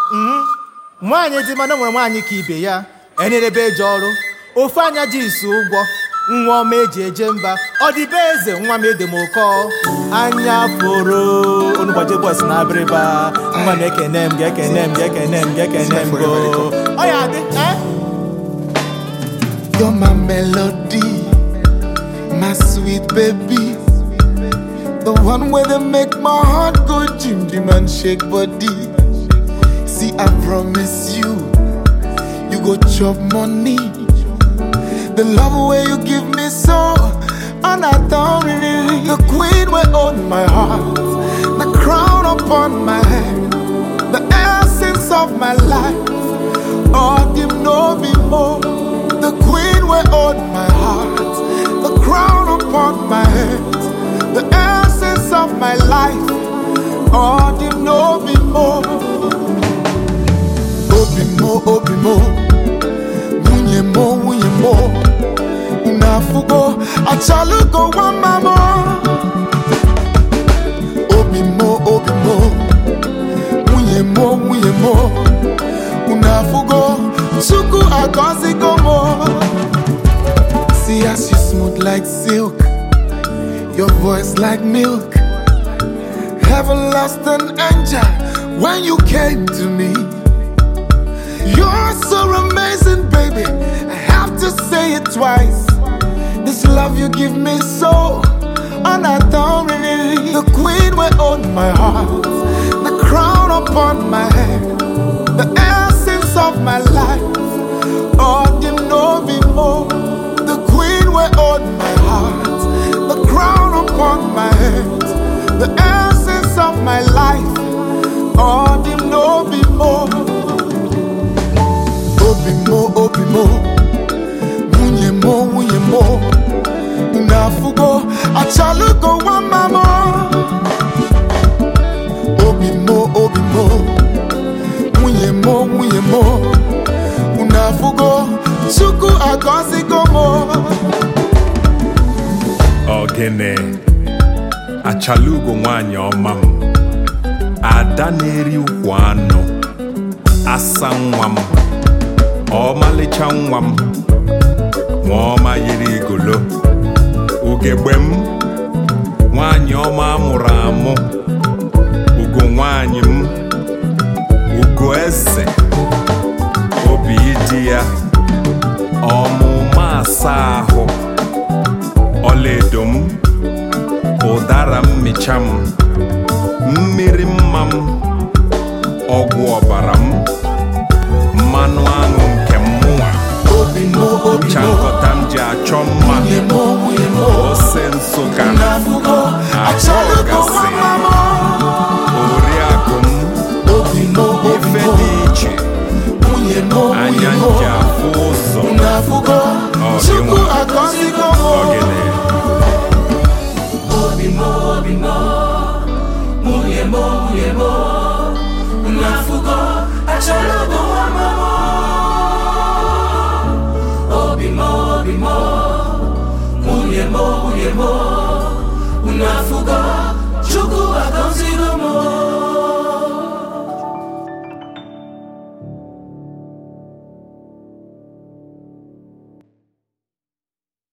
Nwaanyị dị mana nwere nwaanyị ka ibe ya enyerebe eje ọrụ ofu anya ji isi ụgwọ nwa ọma eji eje mba ọ dị be eze nwa m edemoko anya pụrụ onugbaje bọs na abịrịba nwa m ekene m ga-ekene m ga-ekene m ga-ekene m go ọ ya dị You're my melody, my sweet baby, the one where they make my heart go jim jim and shake body. See, I promise you, you go chop money. The love way you give me so, and I don't really. The queen will own my heart, the crown upon my head, the essence of my life. Oh, give no be more. The queen will own my heart, the crown upon my head, the essence of my life. Oh, give no be more. Obi mo, munye mo, unafugo, achalugo wama mo. Obi mo, munye mo, unafugo, suku akosi gomo. See as you smooth like silk, your voice like milk. Heaven lost an angel when you came to me. You're so amazing, baby, I have to say it twice. This love you give me so, and I don't really. The queen will own my heart, the crown upon my head, the essence of my life. Oh, you know me more. The queen will own my heart, the crown upon my head, the essence of my life. Oh, you know me more. Obi mo, munye mo, unafugo, achalugo wama mo. Obi mo, munye mo, unafugo, chuku agosi gomo. Ogene, achalugo nwanyị ọma m, ada na-eri ukwu anụ, asa nwa m. Ọmalịcha nwa m nwa ọma yiri igolo ugegbe m nwaanyị ọma amụrụ amụ ugo nwaanyị m ugo eze obi ịdị ya ọmụma asa ahụ ọlaedo m ụdara mmicha m mmiri mma m ọgwụ ọbara m mmanụ aṅụ nke mmụọ chankọta m ji achọ mma ose nsụka achọgasị oriakụ m ife dị iche anya nji afụ ụzọ ogene Unafugo